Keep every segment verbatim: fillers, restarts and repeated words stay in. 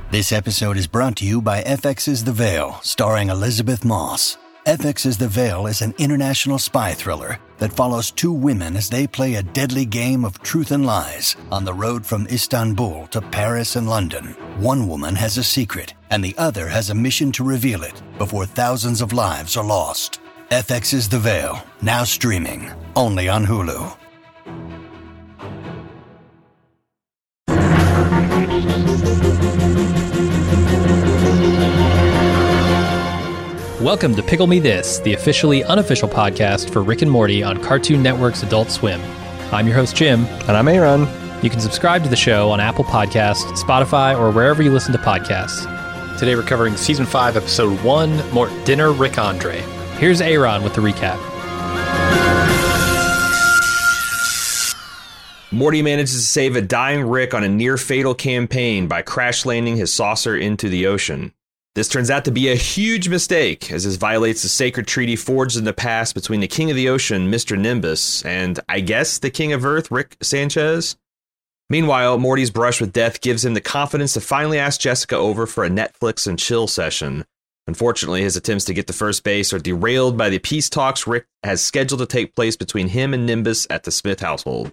This episode is brought to you by F X's The Veil, starring Elizabeth Moss. F X's The Veil is an international spy thriller that follows two women as they play a deadly game of truth and lies on the road from Istanbul to Paris and London. One woman has a secret, and the other has a mission to reveal it before thousands of lives are lost. F X's The Veil, now streaming, only on Hulu. Welcome to Pickle Me This, the officially unofficial podcast for Rick and Morty on Cartoon Network's Adult Swim. I'm your host, Jim. And I'm Aaron. You can subscribe to the show on Apple Podcasts, Spotify, or wherever you listen to podcasts. Today we're covering Season five, Episode one, Mort Dinner Rick Andre. Here's Aaron with the recap. Morty manages to save a dying Rick on a near-fatal campaign by crash-landing his saucer into the ocean. This turns out to be a huge mistake, as this violates the sacred treaty forged in the past between the King of the Ocean, Mister Nimbus, and, I guess, the King of Earth, Rick Sanchez. Meanwhile, Morty's brush with death gives him the confidence to finally ask Jessica over for a Netflix and chill session. Unfortunately, his attempts to get to first base are derailed by the peace talks Rick has scheduled to take place between him and Nimbus at the Smith household.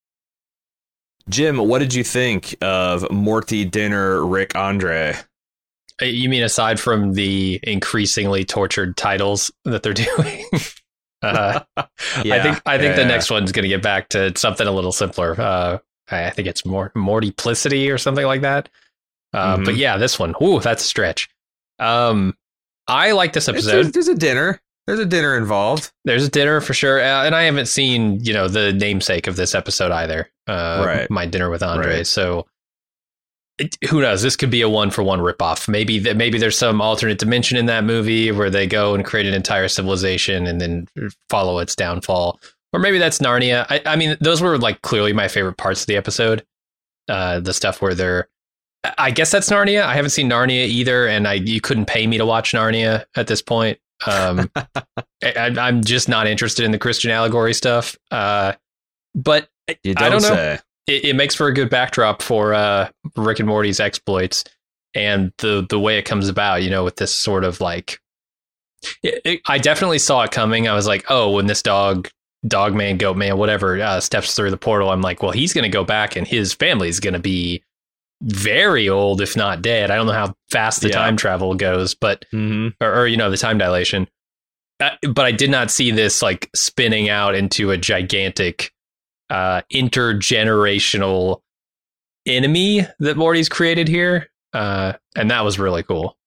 Jim, what did you think of Morty Dinner Rick Andre? You mean aside from the increasingly tortured titles that they're doing? uh, yeah, I think I think yeah, the yeah. next one's going to get back to something a little simpler. Uh, I think it's more Mortyplicity or something like that. Uh, Mm-hmm. But yeah, this one, ooh, that's a stretch. Um, I like this episode. There's, there's a dinner. There's a dinner involved. There's a dinner for sure, uh, and I haven't seen you know the namesake of this episode either. Uh, Right. My Dinner with Andre. Right. So. It, who knows? This could be a one for one ripoff. Maybe that maybe there's some alternate dimension in that movie where they go and create an entire civilization and then follow its downfall. Or maybe that's Narnia. I, I mean, those were like clearly my favorite parts of the episode. Uh, the stuff where they're, I guess that's Narnia. I haven't seen Narnia either, and I you couldn't pay me to watch Narnia at this point. Um, I, I'm just not interested in the Christian allegory stuff. Uh, but You don't I don't know. say. It, it makes for a good backdrop for uh, Rick and Morty's exploits and the the way it comes about, you know, with this sort of like, it, it, I definitely saw it coming. I was like, oh, when this dog, dog man, goat man, whatever, uh, steps through the portal, I'm like, well, he's going to go back and his family's going to be very old, if not dead. I don't know how fast the Yeah. time travel goes, but, Mm-hmm. or, or, you know, the time dilation. Uh, but I did not see this like spinning out into a gigantic uh intergenerational enemy that Morty's created here, uh and that was really cool.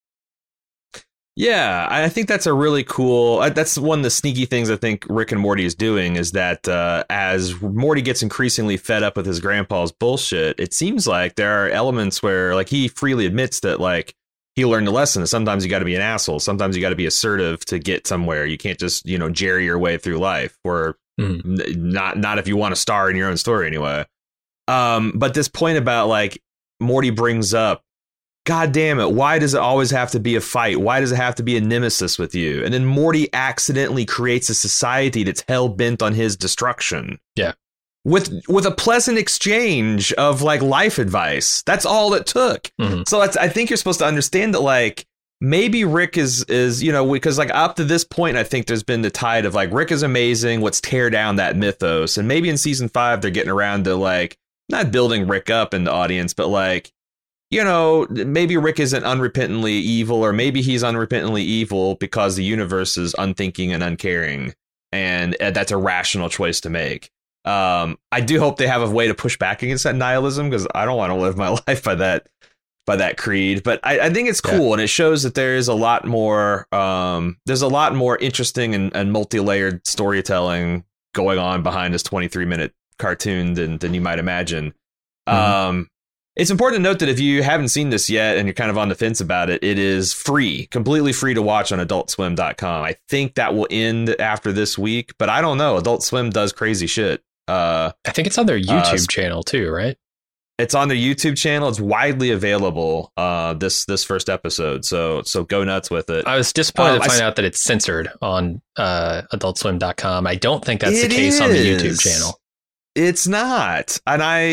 Yeah, I think that's a really cool. uh, That's one of the sneaky things I think Rick and Morty is doing is that uh, as Morty gets increasingly fed up with his grandpa's bullshit, it seems like there are elements where, like, he freely admits that, like, he learned a lesson. Sometimes you got to be an asshole. Sometimes you got to be assertive to get somewhere. You can't just, you know, jerry your way through life. Or Mm. n- not not if you want to star in your own story anyway. Um, but this point about, like, Morty brings up, God damn it, why does it always have to be a fight? Why does it have to be a nemesis with you? And then Morty accidentally creates a society that's hell bent on his destruction. Yeah. With with a pleasant exchange of, like, life advice. That's all it took. Mhm. So that's, I think you're supposed to understand that, like, maybe Rick is, is, you know, because, like, up to this point, I think there's been the tide of, like, Rick is amazing. Let's tear down that mythos. And maybe in season five, they're getting around to, like, not building Rick up in the audience, but, like, you know, maybe Rick isn't unrepentantly evil, or maybe he's unrepentantly evil because the universe is unthinking and uncaring. And uh, that's a rational choice to make. Um, I do hope they have a way to push back against that nihilism, because I don't want to live my life by that. by that creed, but I, I think it's cool. Yeah. And it shows that there is a lot more, um, there's a lot more interesting and, and multi-layered storytelling going on behind this twenty-three minute cartoon than, than you might imagine. Mm-hmm. Um, it's important to note that if you haven't seen this yet and you're kind of on the fence about it, it is free, completely free to watch on adult swim dot com. I think that will end after this week, but I don't know. Adult Swim does crazy shit. Uh, I think it's on their YouTube uh, channel too, right? It's on their YouTube channel. It's widely available. Uh, this this first episode, so so go nuts with it. I was disappointed Um, to find I, out that it's censored on uh, adult swim dot com. I don't think that's It the case on the is. YouTube channel. It's not, and I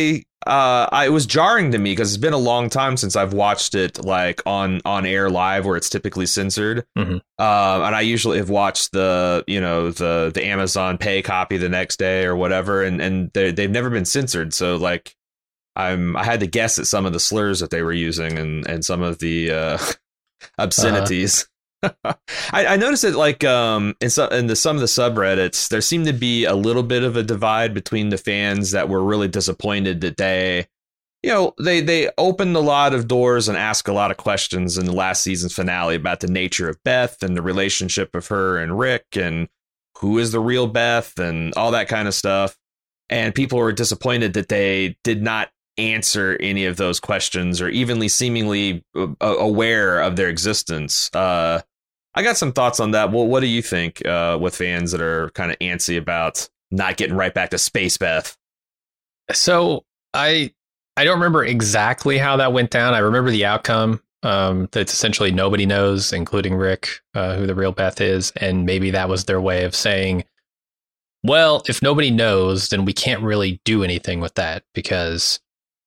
uh, I, it was jarring to me because it's been a long time since I've watched it like on on air live where it's typically censored. Mm-hmm. Uh, and I usually have watched the, you know, the the Amazon Pay copy the next day or whatever. And, and they've never been censored. So like I'm I had to guess at some of the slurs that they were using and, and some of the uh, obscenities. Uh-huh. I, I noticed that like um in some in the some of the subreddits there seemed to be a little bit of a divide between the fans that were really disappointed that they you know they they opened a lot of doors and asked a lot of questions in the last season's finale about the nature of Beth and the relationship of her and Rick and who is the real Beth and all that kind of stuff. And people were disappointed that they did not answer any of those questions or evenly seemingly aware of their existence. Uh, I got some thoughts on that. Well, what do you think uh, with fans that are kind of antsy about not getting right back to Space Beth? So I I don't remember exactly how that went down. I remember the outcome. Um, that's essentially nobody knows, including Rick, uh, who the real Beth is. And maybe that was their way of saying, well, if nobody knows, then we can't really do anything with that because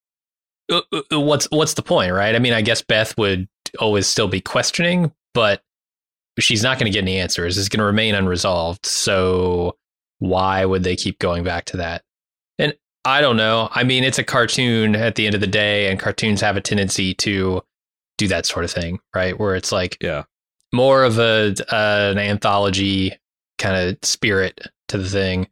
what's what's the point, right? I mean, I guess Beth would always still be questioning, but she's not going to get any answers. It's going to remain unresolved. So why would they keep going back to that? And I don't know. I mean, it's a cartoon at the end of the day, and cartoons have a tendency to do that sort of thing, right? Where it's like yeah, more of a uh, an anthology kind of spirit to the thing.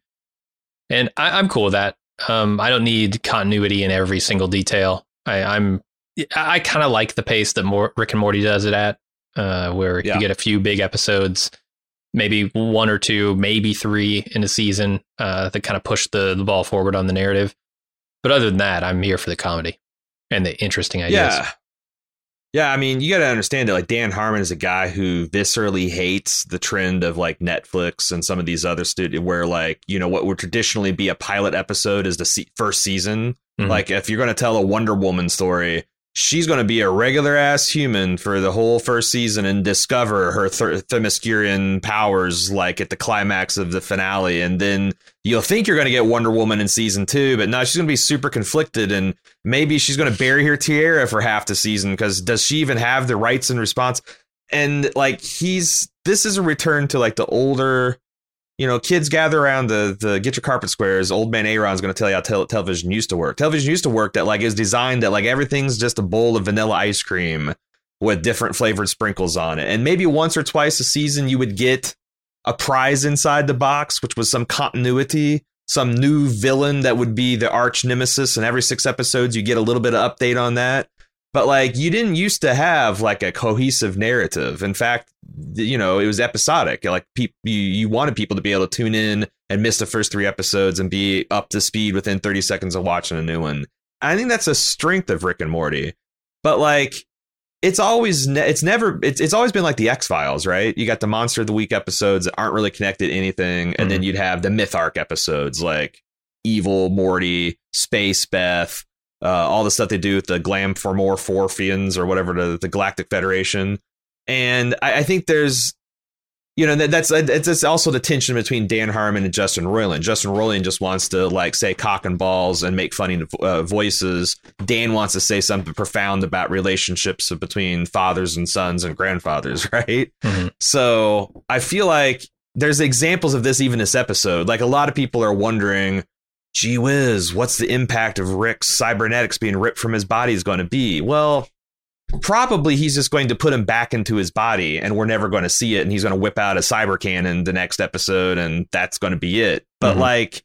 And I, I'm cool with that. Um, I don't need continuity in every single detail. I, I'm I kind of like the pace that more Rick and Morty does it at. Uh, where yeah. you get a few big episodes, maybe one or two, maybe three in a season uh, that kind of push the, the ball forward on the narrative. But other than that, I'm here for the comedy and the interesting ideas. Yeah. Yeah, I mean, you got to understand that like Dan Harmon is a guy who viscerally hates the trend of like Netflix and some of these other studios where like, you know, what would traditionally be a pilot episode is the se- first season. Mm-hmm. Like if you're going to tell a Wonder Woman story, she's going to be a regular ass human for the whole first season and discover her th- Themyscirian powers like at the climax of the finale. And then you'll think you're going to get Wonder Woman in season two, but no, she's going to be super conflicted. And maybe she's going to bury her tiara for half the season because does she even have the rights and response? And like he's this is a return to like the older, you know, kids gather around the the get your carpet squares. Old man Aaron's going to tell you how tel- television used to work. Television used to work that like is designed that like everything's just a bowl of vanilla ice cream with different flavored sprinkles on it. And maybe once or twice a season you would get a prize inside the box, which was some continuity, some new villain that would be the arch nemesis. And every six episodes you get a little bit of update on that. But like you didn't used to have like a cohesive narrative. In fact, you know, it was episodic. Like pe- you, you wanted people to be able to tune in and miss the first three episodes and be up to speed within thirty seconds of watching a new one. I think that's a strength of Rick and Morty. But like it's always ne- it's never it's it's always been like the X-Files, right? You got the Monster of the Week episodes that aren't really connected to anything. And mm-hmm. then you'd have the Myth Arc episodes like Evil Morty, Space Beth. Uh, all the stuff they do with the Glam for More Forfians or whatever, the, the Galactic Federation. And I, I think there's, you know, that, that's it's also the tension between Dan Harmon and Justin Roiland. Justin Roiland just wants to like say cock and balls and make funny uh, voices. Dan wants to say something profound about relationships between fathers and sons and grandfathers. Right. Mm-hmm. So I feel like there's examples of this even this episode. Like a lot of people are wondering, gee whiz, what's the impact of Rick's cybernetics being ripped from his body is going to be? Well, probably he's just going to put him back into his body and we're never going to see it. And he's going to whip out a cyber cannon the next episode and that's going to be it. But mm-hmm. like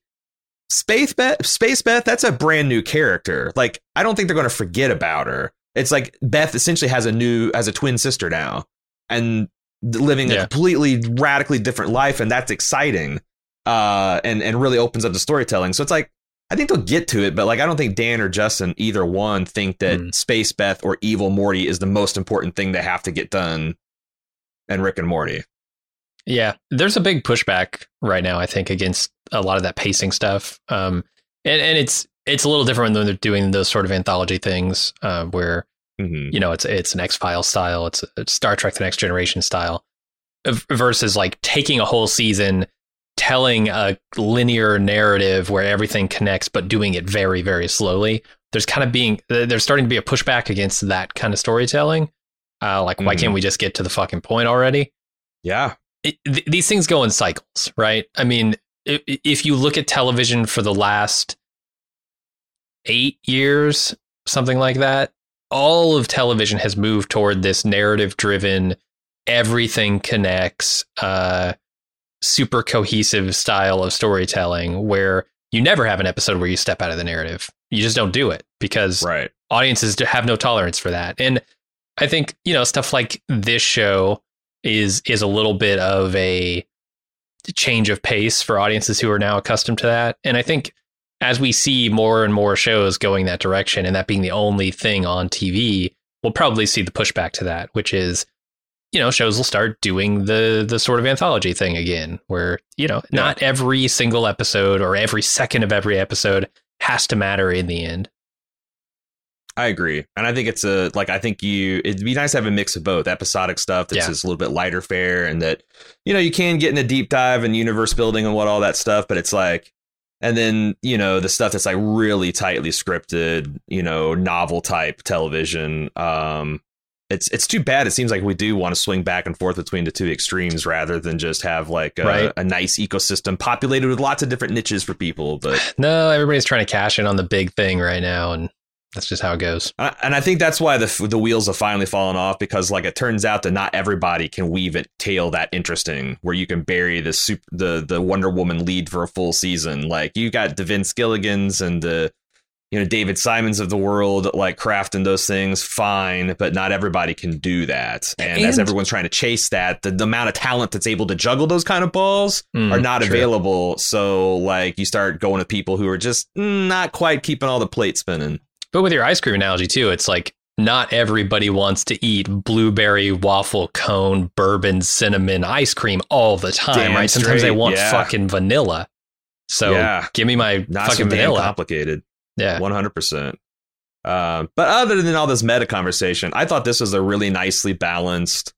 Space Beth, Space Beth, that's a brand new character. Like, I don't think they're going to forget about her. It's like Beth essentially has a new as a twin sister now and living yeah. a completely radically different life. And that's exciting. Uh, and, and really opens up the storytelling. So it's like, I think they'll get to it, but like, I don't think Dan or Justin, either one, think that mm. Space Beth or Evil Morty is the most important thing they have to get done in Rick and Morty. Yeah, there's a big pushback right now, I think, against a lot of that pacing stuff. Um, and, and it's it's a little different when they're doing those sort of anthology things uh, where, mm-hmm. you know, it's it's an X-Files style, it's, it's Star Trek The Next Generation style versus like taking a whole season, telling a linear narrative where everything connects, but doing it very, very slowly. there's kind of being there's starting to be a pushback against that kind of storytelling. Uh, like, mm-hmm. why can't we just get to the fucking point already? Yeah, it, th- these things go in cycles, right? I mean, if, if you look at television for the last eight years, something like that, all of television has moved toward this narrative-driven, everything connects, uh, super cohesive style of storytelling where you never have an episode where you step out of the narrative. You just don't do it because right. audiences have no tolerance for that. And I think, you know, stuff like this show is is a little bit of a change of pace for audiences who are now accustomed to that. And I think as we see more and more shows going that direction and that being the only thing on T V, we'll probably see the pushback to that, which is, you know, shows will start doing the the sort of anthology thing again, where, you know, yeah. not every single episode or every second of every episode has to matter in the end. I agree. And I think it's a like I think you it'd be nice to have a mix of both episodic stuff that's yeah. just a little bit lighter fare and that, you know, you can get in a deep dive and universe building and what all that stuff. But it's like and then, you know, the stuff that's like really tightly scripted, you know, novel type television. Um, it's it's too bad. It seems like we do want to swing back and forth between the two extremes rather than just have like a, right. a nice ecosystem populated with lots of different niches for people. But no, everybody's trying to cash in on the big thing right now. And that's just how it goes. And I think that's why the the wheels have finally fallen off, because like it turns out that not everybody can weave a tale that interesting where you can bury the super, the the Wonder Woman lead for a full season. Like you got the Vince Gilligans and the, you know, David Simons of the world, like crafting those things fine, but not everybody can do that. And, and as everyone's trying to chase that, the, the amount of talent that's able to juggle those kind of balls mm, are not true. available. So like you start going to people who are just not quite keeping all the plates spinning. But with your ice cream analogy, too, it's like not everybody wants to eat blueberry waffle cone, bourbon, cinnamon ice cream all the time, damn right? Straight. Sometimes they want yeah. fucking vanilla. So yeah. give me my not fucking so vanilla. Complicated. Yeah, one hundred percent. Um, but other than all this meta conversation, I thought this was a really nicely balanced,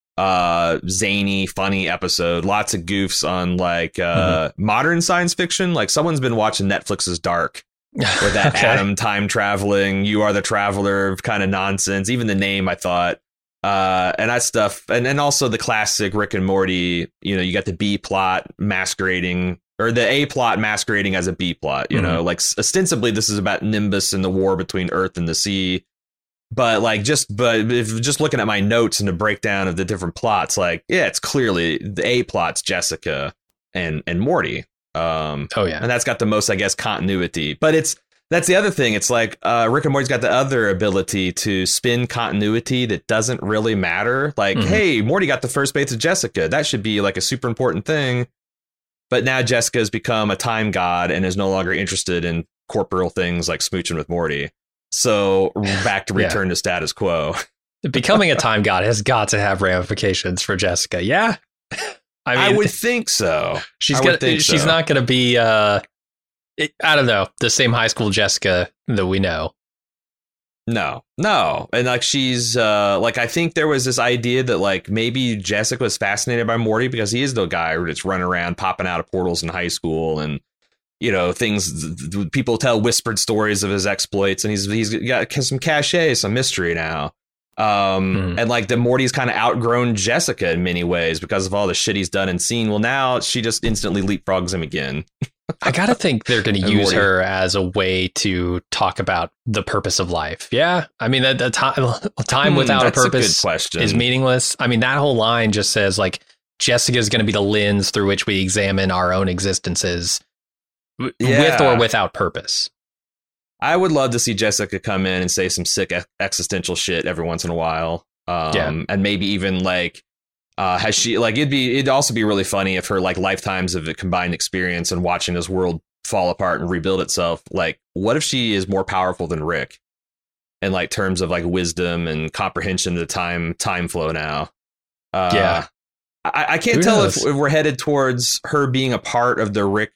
uh, zany, funny episode. Lots of goofs on like uh, mm-hmm. modern science fiction. Like someone's been watching Netflix's Dark. With that okay. Adam time traveling, you are the traveler kind of nonsense. Even the name, I thought, uh, and that stuff, and and also the classic Rick and Morty. You know, you got the B plot masquerading, or the A plot masquerading as a B plot. You mm-hmm. know, like ostensibly this is about Nimbus and the war between Earth and the sea. But like just but if just looking at my notes and the breakdown of the different plots, like yeah, it's clearly the A plot's Jessica and and Morty. Um, oh, yeah. And that's got the most, I guess, continuity. But it's that's the other thing. It's like uh, Rick and Morty's got the other ability to spin continuity that doesn't really matter. Like, mm-hmm. hey, Morty got the first base of Jessica. That should be like a super important thing. But now Jessica has become a time god and is no longer interested in corporeal things like smooching with Morty. So back to return yeah. to status quo. Becoming a time god has got to have ramifications for Jessica. Yeah. I, mean, I would think so. She's gonna. She's so. not going to be. Uh, it, I don't know, the same high school Jessica that we know. No, no, and like she's uh, like I think there was this idea that like maybe Jessica was fascinated by Morty because he is the guy that's running around popping out of portals in high school, and you know things. People tell whispered stories of his exploits, and he's he's got some cachet, some mystery now. Um, mm-hmm. And like the Morty's kind of outgrown Jessica in many ways because of all the shit he's done and seen. Well, now she just instantly leapfrogs him again. I got to think they're going to use Morty. her as a way to talk about the purpose of life. Yeah. I mean, the time, time hmm, without a purpose a is meaningless. I mean, that whole line just says like Jessica is going to be the lens through which we examine our own existences w- yeah. with or without purpose. I would love to see Jessica come in and say some sick existential shit every once in a while. Um, yeah. And maybe even like, uh, has she like it'd be it'd also be really funny if her like lifetimes of a combined experience and watching this world fall apart and rebuild itself. Like, what if she is more powerful than Rick in like terms of like wisdom and comprehension of the time time flow now? Uh, yeah. I, I can't Who tell if, if we're headed towards her being a part of the Rick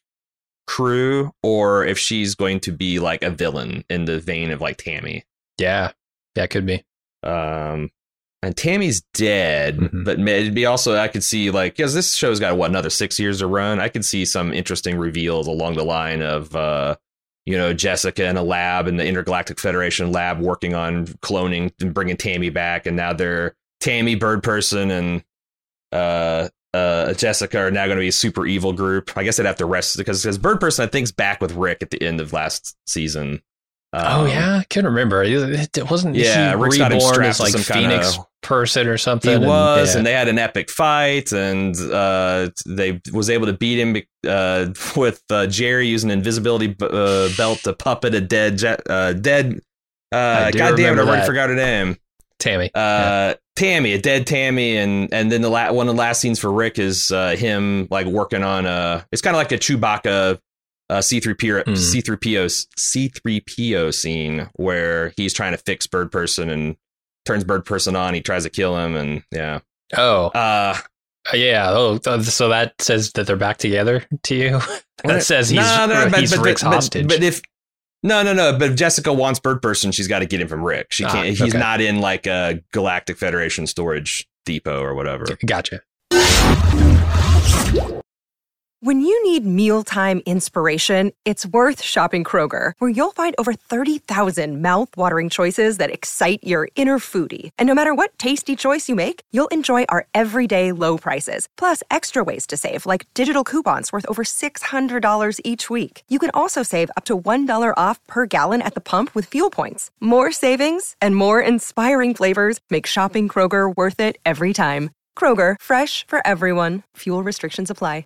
crew or if she's going to be like a villain in the vein of like Tammy. Yeah, yeah, it could be. Um, and Tammy's dead, mm-hmm. but it'd be also I could see like because this show's got what another six years to run. I could see some interesting reveals along the line of uh, you know, Jessica in a lab in the Intergalactic Federation lab working on cloning and bringing Tammy back. And now they're Tammy, Bird Person, and uh, uh, Jessica are now going to be a super evil group. I guess they'd have to rest because because Bird Person, I think, is back with Rick at the end of last season. Um, oh, yeah. I can't remember. It wasn't yeah, he Rick's got him reborn as strapped like to some Phoenix kinda- person or something? He and- was, yeah. and they had an epic fight, and uh, they was able to beat him uh, with uh, Jerry using an invisibility uh, belt to puppet a dead, je- uh, dead. Uh, do God damn it! I remember already that. forgot her name. Tammy. Uh, Yeah. Tammy, a dead Tammy, and and then the la- one of the last scenes for Rick is uh, him like working on a. It's kind of like a Chewbacca. Uh, C three P O Mm. C three P O C three P O scene where he's trying to fix Bird Person and turns Bird Person on. He tries to kill him, and yeah. Oh, Uh, yeah. Oh, th- so that says that they're back together to you? That says he's, No, no, but- he's but- Rick's but- hostage. But if no, no, no. But if Jessica wants Bird Person, she's got to get him from Rick. She Ah, can't. He's okay. not in like a Galactic Federation storage depot or whatever. Gotcha. When you need mealtime inspiration, it's worth shopping Kroger, where you'll find over thirty thousand mouth-watering choices that excite your inner foodie. And no matter what tasty choice you make, you'll enjoy our everyday low prices, plus extra ways to save, like digital coupons worth over six hundred dollars each week. You can also save up to one dollar off per gallon at the pump with fuel points. More savings and more inspiring flavors make shopping Kroger worth it every time. Kroger, fresh for everyone. Fuel restrictions apply.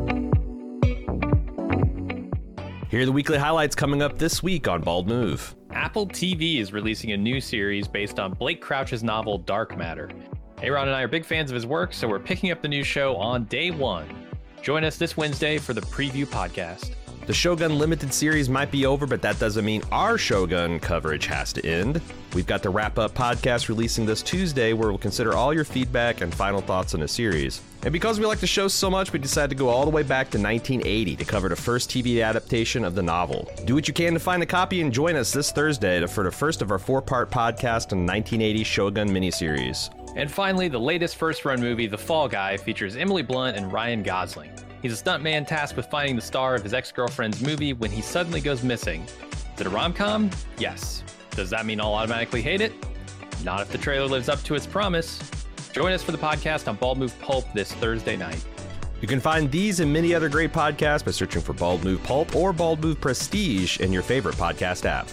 Here are the weekly highlights coming up this week on Bald Move. Apple T V is releasing a new series based on Blake Crouch's novel Dark Matter. Aaron and I are big fans of his work, so we're picking up the new show on day one. Join us this Wednesday for the preview podcast. The Shogun Limited series might be over, but that doesn't mean our Shogun coverage has to end. We've got the Wrap Up podcast releasing this Tuesday, where we'll consider all your feedback and final thoughts on the series. And because we like the show so much, we decided to go all the way back to nineteen eighty to cover the first T V adaptation of the novel. Do what you can to find a copy and join us this Thursday for the first of our four-part podcast on the nineteen eighty Shogun miniseries. And finally, the latest first-run movie, The Fall Guy, features Emily Blunt and Ryan Gosling. He's a stuntman tasked with finding the star of his ex-girlfriend's movie when he suddenly goes missing. Is it a rom-com? Yes. Does that mean I'll automatically hate it? Not if the trailer lives up to its promise. Join us for the podcast on Bald Move Pulp this Thursday night. You can find these and many other great podcasts by searching for Bald Move Pulp or Bald Move Prestige in your favorite podcast app.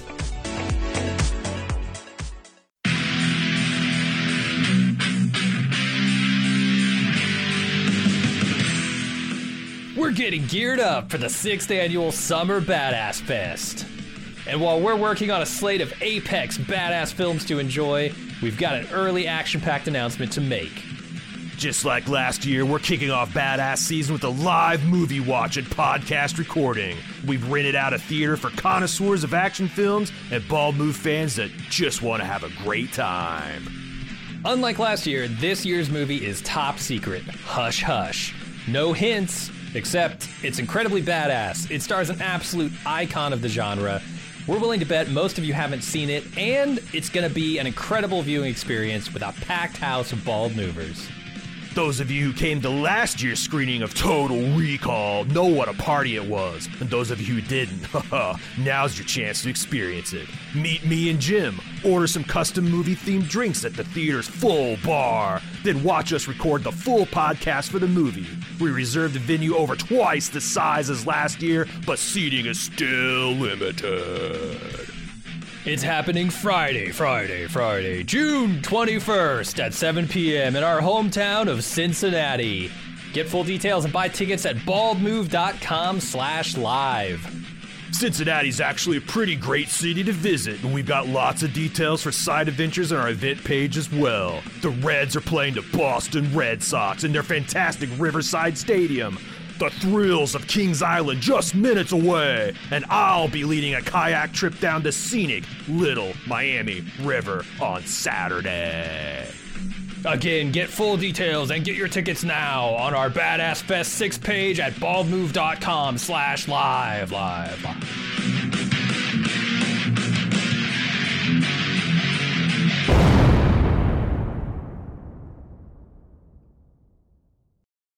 We're getting geared up for the sixth annual Summer Badass Fest. And while we're working on a slate of apex badass films to enjoy, we've got an early action-packed announcement to make. Just like last year, we're kicking off Badass Season with a live movie watch and podcast recording. We've rented out a theater for connoisseurs of action films and Bald Move fans that just want to have a great time. Unlike last year, this year's movie is top secret. Hush hush. No hints, except it's incredibly badass. It stars an absolute icon of the genre. We're willing to bet most of you haven't seen it, and it's going to be an incredible viewing experience with a packed house of bald movers. Those of you who came to last year's screening of Total Recall know what a party it was. And those of you who didn't, haha, now's your chance to experience it. Meet me and Jim, order some custom movie-themed drinks at the theater's full bar, then watch us record the full podcast for the movie. We reserved the venue over twice the size as last year, but seating is still limited. It's happening Friday, Friday, Friday, June twenty-first at seven p.m. in our hometown of Cincinnati. Get full details and buy tickets at baldmove.com slash live. Cincinnati's actually a pretty great city to visit, and we've got lots of details for side adventures on our event page as well. The Reds are playing the Boston Red Sox in their fantastic Riverside Stadium. The thrills of Kings Island just minutes away, and I'll be leading a kayak trip down the scenic Little Miami River on Saturday. Again, get full details and get your tickets now on our Badass Fest six page at baldmove.com slash live, live, live.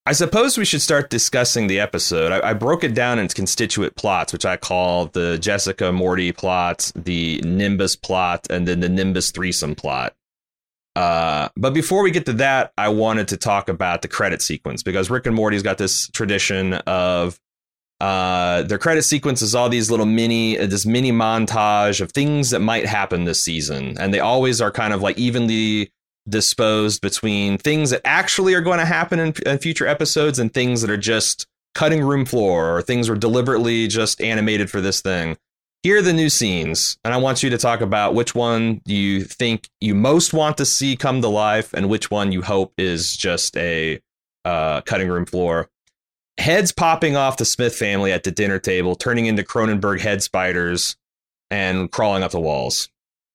I suppose we should start discussing the episode. I, I broke it down into constituent plots, which I call the Jessica Morty plot, the Nimbus plot, and then the Nimbus threesome plot. Uh, but before we get to that, I wanted to talk about the credit sequence, because Rick and Morty's got this tradition of uh, their credit sequence is all these little mini, uh, this mini montage of things that might happen this season. And they always are kind of like evenly disposed between things that actually are going to happen in, in future episodes and things that are just cutting room floor, or things were deliberately just animated for this thing. Here are the new scenes, and I want you to talk about which one you think you most want to see come to life and which one you hope is just a uh, cutting room floor. Heads popping off the Smith family at the dinner table, turning into Cronenberg head spiders and crawling up the walls.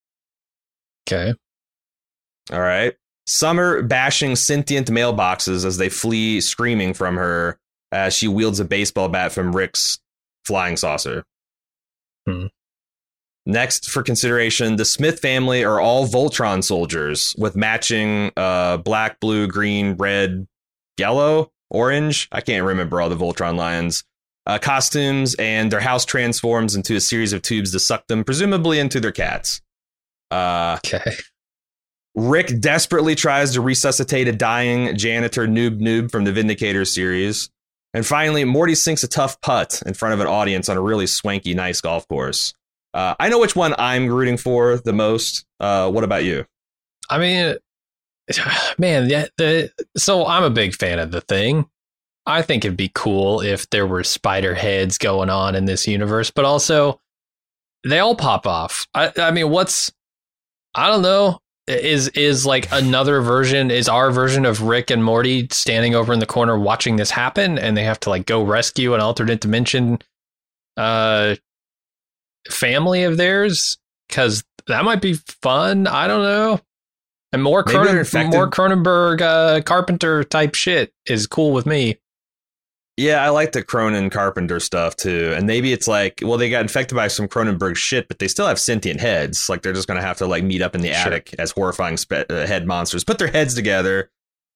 Okay. All right. Summer bashing sentient mailboxes as they flee screaming from her as she wields a baseball bat from Rick's flying saucer. Hmm. Next for consideration, the Smith family are all Voltron soldiers with matching uh, black, blue, green, red, yellow, orange. I can't remember all the Voltron lines. Uh, costumes, and their house transforms into a series of tubes to suck them, presumably into their cats. Uh, okay. Rick desperately tries to resuscitate a dying janitor Noob Noob from the Vindicator series. And finally, Morty sinks a tough putt in front of an audience on a really swanky, nice golf course. Uh, I know which one I'm rooting for the most. Uh, what about you? I mean, man, yeah, the, so I'm a big fan of The Thing. I think it'd be cool if there were spider heads going on in this universe, but also they all pop off. I, I mean, what's, I don't know. Is is like another version, is our version of Rick and Morty standing over in the corner watching this happen, and they have to like go rescue an alternate dimension uh, family of theirs? Because that might be fun. I don't know. And more, Cronen- more Cronenberg uh, Carpenter type shit is cool with me. Yeah, I like the Cronen Carpenter stuff, too. And maybe it's like, well, they got infected by some Cronenberg shit, but they still have sentient heads. Like, they're just going to have to, like, meet up in the sure. attic as horrifying spe- uh, head monsters. Put their heads together,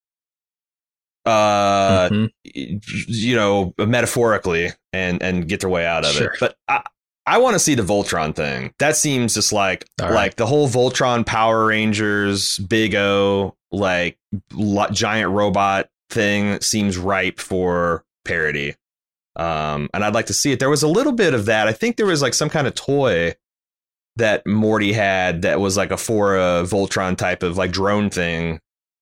uh, mm-hmm. you know, metaphorically, and, and get their way out of sure. it. But I, I want to see the Voltron thing. That seems just like, right. like the whole Voltron Power Rangers, Big O, like, lo- giant robot thing seems ripe for parody, um and I'd like to see it. There was a little bit of that. I think there was like some kind of toy that Morty had that was like a for a Voltron type of like drone thing,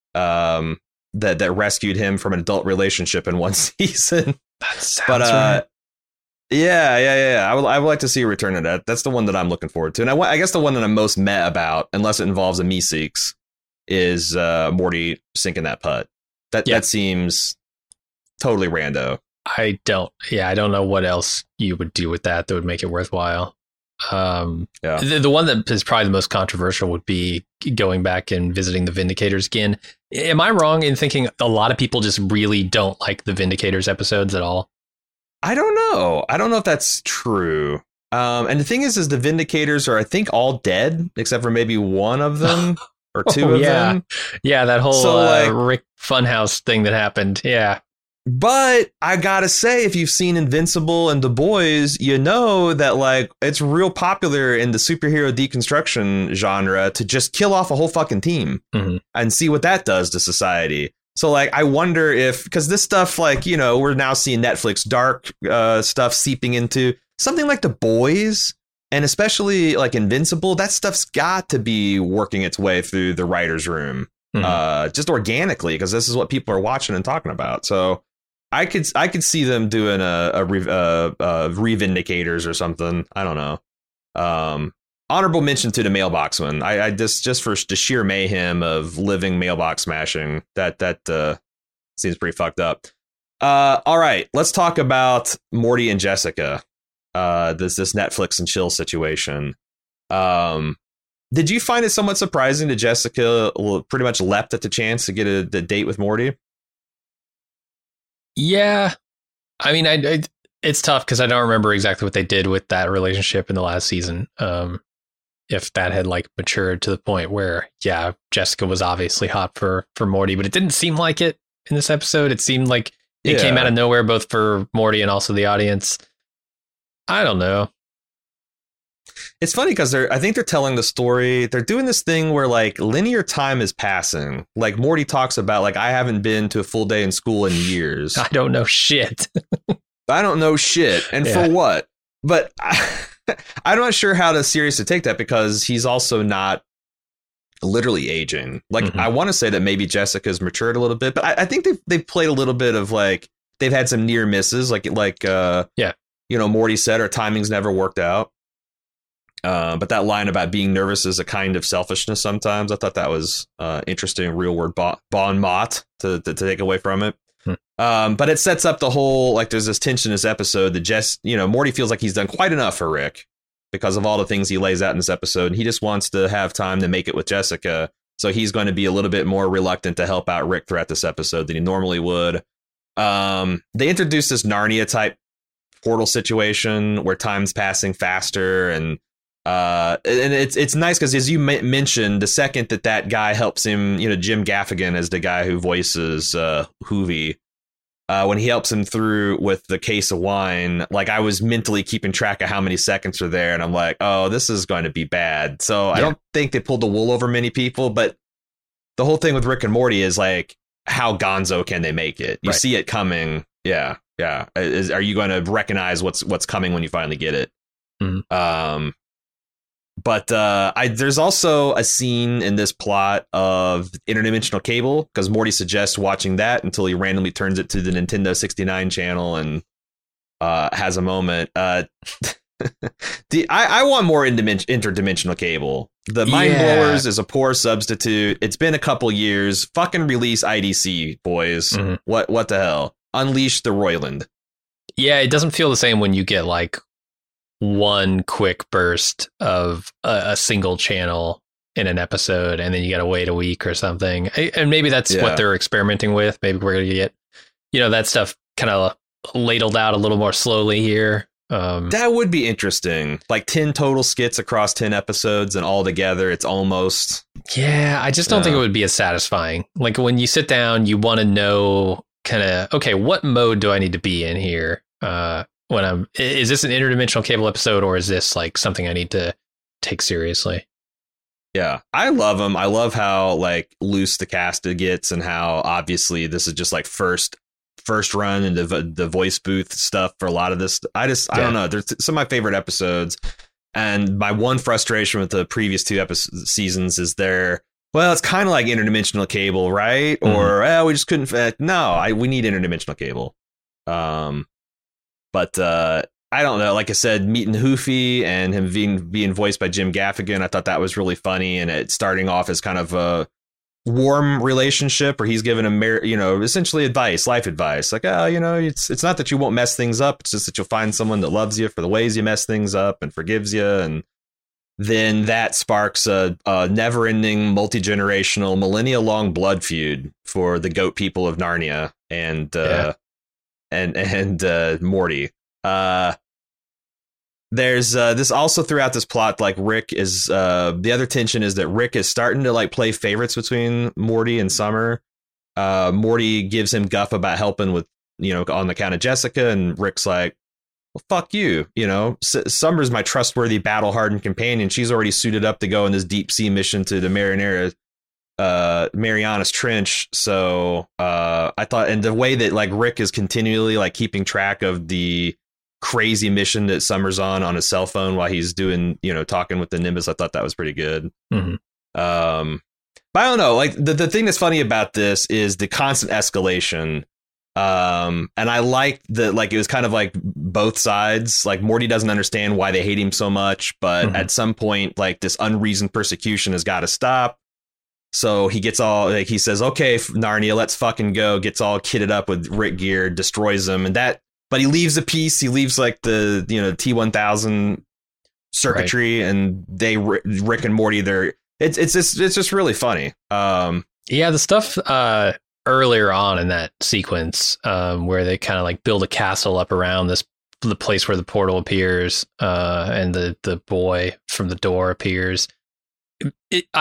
um that that rescued him from an adult relationship in one season. That sounds but uh right. yeah yeah yeah I would I would like to see a return to that. That's the one that I'm looking forward to. And I, I guess the one that I'm most meh about, unless it involves a Meeseeks, is uh Morty sinking that putt. That yeah. that seems totally rando. I don't. Yeah, I don't know what else you would do with that that would make it worthwhile. Um, yeah. the, the one that is probably the most controversial would be going back and visiting the Vindicators again. Am I wrong in thinking a lot of people just really don't like the Vindicators episodes at all? I don't know. I don't know if that's true. Um, and the thing is, is the Vindicators are, I think, all dead except for maybe one of them or two oh, of yeah. them. Yeah, that whole so, uh, like, Rick Funhouse thing that happened. Yeah. But I gotta say, if you've seen Invincible and The Boys, you know that like it's real popular in the superhero deconstruction genre to just kill off a whole fucking team mm-hmm. and see what that does to society. So like, I wonder if, because this stuff, like, you know, we're now seeing Netflix dark uh, stuff seeping into something like The Boys, and especially like Invincible. That stuff's got to be working its way through the writer's room, mm-hmm. uh, just organically, because this is what people are watching and talking about. So I could I could see them doing a, a, a, a Revindicators or something. I don't know. Um, honorable mention to the mailbox one. I, I just just for the sheer mayhem of living mailbox smashing. That that uh, seems pretty fucked up. Uh, all right, let's talk about Morty and Jessica. Uh, this this Netflix and chill situation. Um, did you find it somewhat surprising that Jessica pretty much leapt at the chance to get a, a date with Morty? Yeah, I mean, I, I it's tough because I don't remember exactly what they did with that relationship in the last season. Um, if that had like matured to the point where, yeah, Jessica was obviously hot for for Morty, but it didn't seem like it in this episode. It seemed like It Yeah. came out of nowhere, both for Morty and also the audience. I don't know. It's funny because they're, I think they're telling the story. They're doing this thing where like linear time is passing. Like Morty talks about, like, I haven't been to a full day in school in years. I don't know shit. I don't know shit. And Yeah. for what? But I, I'm not sure how to serious to take that because he's also not literally aging. Like, Mhm. I want to say that maybe Jessica's matured a little bit, but I, I think they've, they've played a little bit of like, they've had some near misses. Like, like, uh, Yeah. you know, Morty said our timing's never worked out. Uh, but that line about being nervous is a kind of selfishness sometimes. I thought that was uh, interesting, real word bon, bon mot to, to, to take away from it. Hmm. Um, but it sets up the whole, like, there's this tension in this episode that Jess, you know, Morty feels like he's done quite enough for Rick because of all the things he lays out in this episode. And he just wants to have time to make it with Jessica. So he's going to be a little bit more reluctant to help out Rick throughout this episode than he normally would. Um, they introduced this Narnia type portal situation where time's passing faster, and uh, and it's it's nice because, as you m- mentioned, the second that that guy helps him, you know, Jim Gaffigan is the guy who voices uh, Hoovy. Uh, when he helps him through with the case of wine, like, I was mentally keeping track of how many seconds are there, and I'm like, oh, this is going to be bad. So I Yeah. don't think they pulled the wool over many people, but the whole thing with Rick and Morty is like, how gonzo can they make it? You Right. see it coming. Yeah. Yeah. Is, are you going to recognize what's what's coming when you finally get it? Mhm. Um, but uh, I there's also a scene in this plot of interdimensional cable because Morty suggests watching that until he randomly turns it to the Nintendo sixty-nine channel and uh, has a moment. Uh, the, I, I want more interdimen- interdimensional cable. The Mind Yeah. Blowers is a poor substitute. It's been a couple years. Fucking release I D C, boys. Mhm. What what the hell? Unleash the Roiland. Yeah, it doesn't feel the same when you get like one quick burst of a, a single channel in an episode, and then you got to wait a week or something. And maybe that's Yeah. what they're experimenting with. Maybe we're going to get, you know, that stuff kind of ladled out a little more slowly here. Um, That would be interesting. Like ten total skits across ten episodes, and all together, it's almost. yeah, I just don't think Yeah. it would be as satisfying. Like when you sit down, you want to know kind of, okay, what mode do I need to be in here? Uh, when I'm, i- is this an interdimensional cable episode, or is this like something I need to take seriously? Yeah, I love them. I love how like loose the cast gets, and how obviously this is just like first first run into the, the voice booth stuff for a lot of this. I just I Yeah. don't know. There's some of my favorite episodes, and my one frustration with the previous two episodes seasons is there. Well, it's kind of like interdimensional cable, right? Mhm. Or eh, we just couldn't. Fit. No, I we need interdimensional cable. Um, but uh, I don't know. Like I said, meeting Hoofy and him being being voiced by Jim Gaffigan, I thought that was really funny, and it starting off as kind of a warm relationship where he's giving him, mar- you know, essentially advice, life advice. Like, oh, you know, it's it's not that you won't mess things up. It's just that you'll find someone that loves you for the ways you mess things up and forgives you. And then that sparks a, a never-ending, multi-generational, millennia-long blood feud for the goat people of Narnia and uh, and and uh, Morty. Uh, there's uh, this also throughout this plot, like Rick is uh, the other tension is that Rick is starting to like play favorites between Morty and Summer. Uh, Morty gives him guff about helping with, you know, on the count of Jessica, and Rick's like, well, fuck you. You know, S- Summer's my trustworthy, battle hardened companion. She's already suited up to go on this deep sea mission to the Marinera, uh, Marianas Trench. So uh, I thought, and the way that like Rick is continually like keeping track of the crazy mission that Summer's on on his cell phone while he's doing, you know, talking with the Nimbus, I thought that was pretty good. Mhm. Um, but I don't know, like the, the thing that's funny about this is the constant escalation. Um, and I liked that, like, it was kind of like both sides. Like Morty doesn't understand why they hate him so much, but Mhm. at some point, like this unreasoned persecution has got to stop. So he gets all like he says, okay, Narnia, let's fucking go. Gets all kitted up with Rick gear, destroys him, and that. But he leaves a piece. He leaves like the, you know, T one thousand circuitry, right. And they Rick and Morty. They're it's it's just it's just really funny. Um, yeah, the stuff uh, earlier on in that sequence um, where they kind of like build a castle up around this the place where the portal appears uh, and the the boy from the door appears. It, I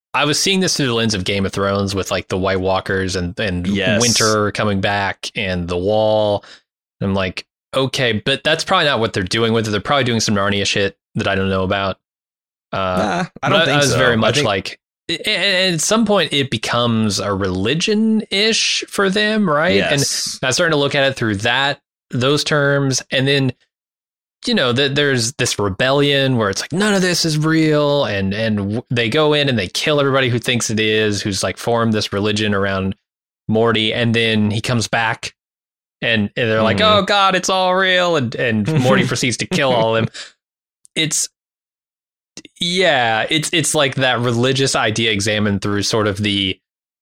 I was seeing this through the lens of Game of Thrones with like the White Walkers and, and Yes. Winter coming back and the Wall. I'm like, okay, but that's probably not what they're doing with it. They're probably doing some Narnia shit that I don't know about. Uh, Nah, I don't but think I was so. very I much think- like, a- a- at some point it becomes a religion-ish for them, right? Yes. And I was starting to look at it through that, those terms. And then, you know, th- there's this rebellion where it's like, none of this is real. And, and w- they go in and they kill everybody who thinks it is, who's like formed this religion around Morty. And then he comes back and, and they're like, Mhm. oh God, it's all real. And, and Morty proceeds to kill all of them. It's, yeah, it's, it's like that religious idea examined through sort of the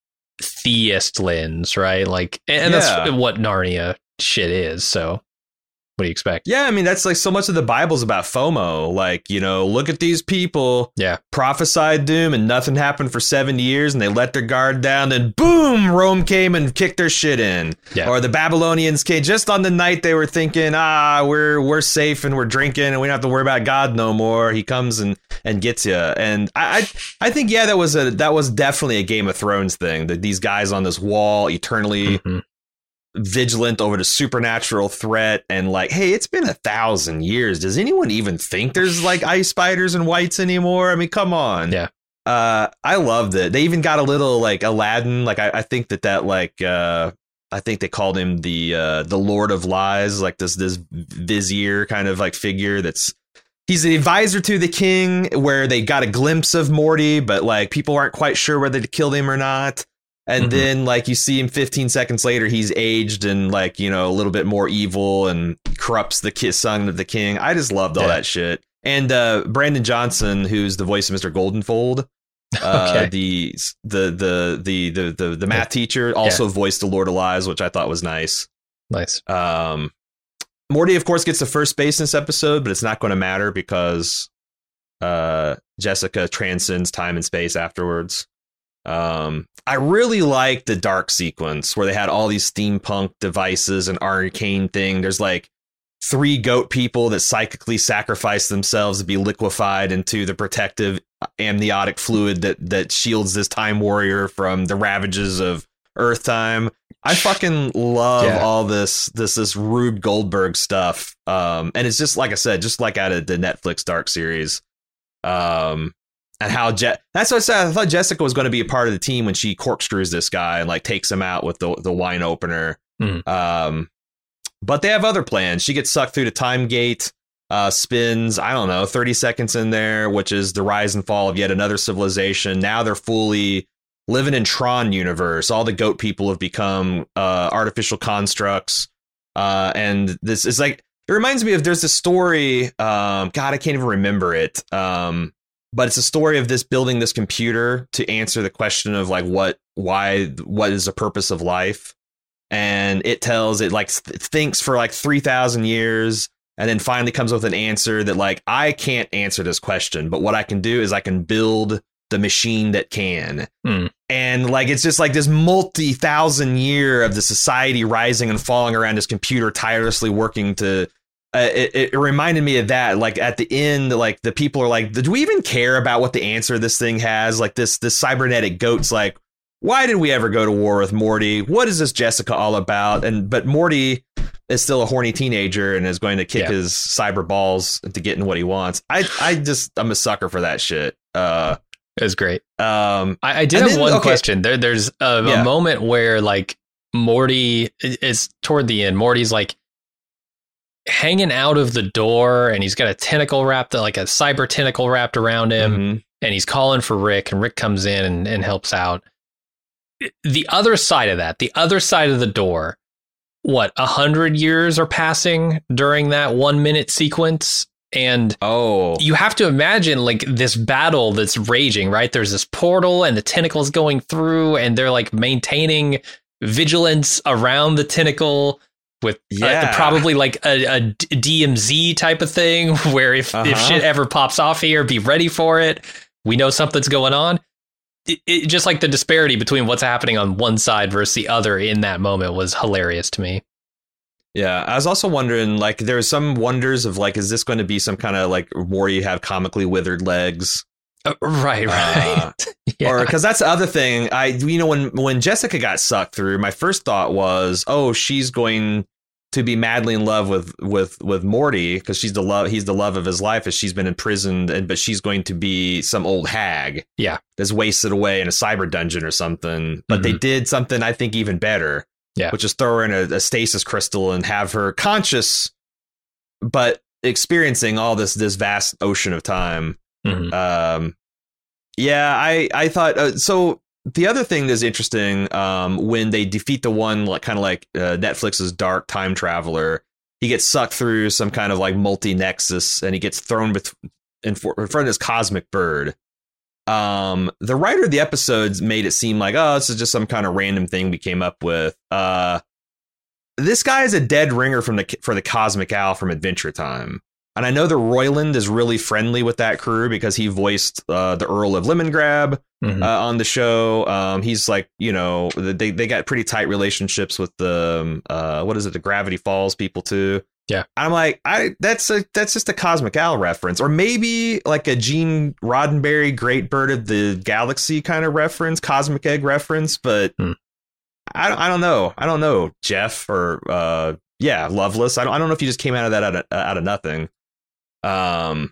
theist lens, right? Like, and Yeah. that's what Narnia shit is. So what do you expect? Yeah, I mean, that's like so much of the Bible's about FOMO. Like, you know, look at these people. Yeah. Prophesied doom and nothing happened for seventy years and they let their guard down. Then boom, Rome came and kicked their shit in. Yeah. Or the Babylonians came just on the night they were thinking, ah, we're we're safe and we're drinking and we don't have to worry about God no more. He comes and, and gets you. And I, I I think, yeah, that was a that was definitely a Game of Thrones thing. That these guys on this wall eternally Mhm. vigilant over the supernatural threat and like, hey, it's been a thousand years. Does anyone even think there's like ice spiders and whites anymore? I mean, come on. Yeah. Uh, I loved it. They even got a little like Aladdin. Like, I, I think that that like, uh, I think they called him the uh, the Lord of Lies, like this this vizier kind of like figure that's he's the advisor to the king, where they got a glimpse of Morty, but like people aren't quite sure whether to kill him or not. And Mhm. then like you see him fifteen seconds later, he's aged and like, you know, a little bit more evil and corrupts the ki- son of the king. I just loved all Yeah. that shit. And uh, Brandon Johnson, who's the voice of Mister Goldenfold, uh, Okay. the, the the the the the the math teacher, also voiced the Lord of Lies, which I thought was nice. Nice. Um, Morty, of course, gets the first base in this episode, but it's not going to matter because uh, Jessica transcends time and space afterwards. Um, I really like the dark sequence where they had all these steampunk devices and arcane thing. There's like three goat people that psychically sacrifice themselves to be liquefied into the protective amniotic fluid that that shields this time warrior from the ravages of Earth time. I fucking love Yeah. all this this this Rube Goldberg stuff. Um, and it's just like I said, just like out of the Netflix Dark series. Um, and how Je- that's what I said. I thought Jessica was going to be a part of the team when she corkscrews this guy and like takes him out with the the wine opener. Mhm. Um, but they have other plans. She gets sucked through the time gate, uh, spins, I don't know, thirty seconds in there, which is the rise and fall of yet another civilization. Now they're fully living in Tron universe. All the goat people have become uh, artificial constructs. Uh, and this is like, it reminds me of, there's a story. Um, God, I can't even remember it. Um, but it's a story of this building this computer to answer the question of like, what, why, what is the purpose of life? And it tells it like th- thinks for like three thousand years and then finally comes with an answer that like, I can't answer this question, but what I can do is I can build the machine that can. Hmm. And like, it's just like this multi thousand year of the society rising and falling around this computer, tirelessly working to, uh, it, it reminded me of that. Like at the end, like the people are like, do we even care about what the answer this thing has? Like this, this cybernetic goat's like, why did we ever go to war with Morty? What is this Jessica all about? And, but Morty is still a horny teenager and is going to kick Yeah. his cyber balls into getting what he wants. I, I just, I'm a sucker for that shit. Uh, It was great. um, I, I did And have then- one okay. question. There, there's a, Yeah. a moment where like Morty is toward the end. Morty's like hanging out of the door, and he's got a tentacle wrapped, like a cyber tentacle wrapped around him, mhm. and he's calling for Rick, and Rick comes in and, and helps out. The other side of that, the other side of the door, what a hundred years are passing during that one minute sequence, and Oh, you have to imagine like this battle that's raging, right? There's this portal and the tentacles going through, and they're like maintaining vigilance around the tentacle with uh, Yeah. probably like a, a D M Z type of thing where if, if Uh-huh. shit ever pops off here, be ready for it. We know something's going on. It, it, just like the disparity between what's happening on one side versus the other in that moment was hilarious to me. yeah. I was also wondering, like, there's some wonders of like, is this going to be some kind of like Morty have comically withered legs? Uh, right, right. Uh, yeah. Or because that's the other thing. I, you know, when when Jessica got sucked through, my first thought was, oh, she's going to be madly in love with with with Morty because she's the love. He's the love of his life as she's been imprisoned, and but she's going to be some old hag. Yeah, that's wasted away in a cyber dungeon or something. But mm-hmm. they did something I think even better. Yeah, which is throw her in a, a stasis crystal and have her conscious, but experiencing all this this vast ocean of time. Mm-hmm. Um, yeah, I I thought uh, so. The other thing that's interesting, um, when they defeat the one like kind of like uh, Netflix's Dark time traveler, he gets sucked through some kind of like multi nexus and he gets thrown with, in, for, in front of this cosmic bird. Um, the writer of the episodes made it seem like, oh, this is just some kind of random thing we came up with. Uh, this guy is a dead ringer from the for the Cosmic Owl from Adventure Time. And I know that Roiland is really friendly with that crew because he voiced uh, the Earl of Lemongrab mm-hmm. uh, on the show. Um, he's like, you know, they they got pretty tight relationships with the uh, what is it, the Gravity Falls people, too. Yeah, I'm like, I that's a that's just a Cosmic Owl reference, or maybe like a Gene Roddenberry Great Bird of the Galaxy kind of reference, Cosmic Egg reference. But hmm. I don't I don't know. I don't know, Jeff, or uh, yeah, Loveless. I don't I don't know if you just came out of that out of, out of nothing. Um,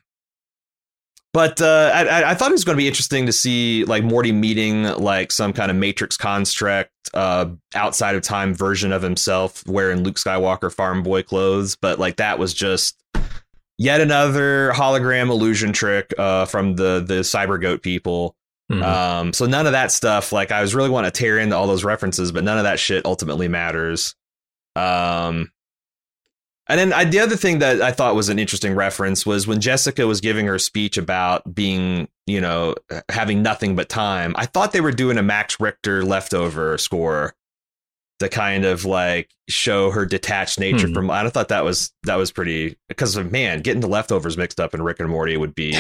but uh, I, I thought it was going to be interesting to see like Morty meeting like some kind of Matrix construct, uh, outside of time version of himself wearing Luke Skywalker farm boy clothes. But like that was just yet another hologram illusion trick uh, from the the Cyber Goat people. Mm-hmm. Um, so none of that stuff. Like I was really wanting to tear into all those references, but none of that shit ultimately matters. Um. And then I, the other thing that I thought was an interesting reference was when Jessica was giving her speech about being, you know, having nothing but time. I thought they were doing a Max Richter leftover score to kind of like show her detached nature hmm. from. I thought that was that was pretty because, man, getting the leftovers mixed up in Rick and Morty would be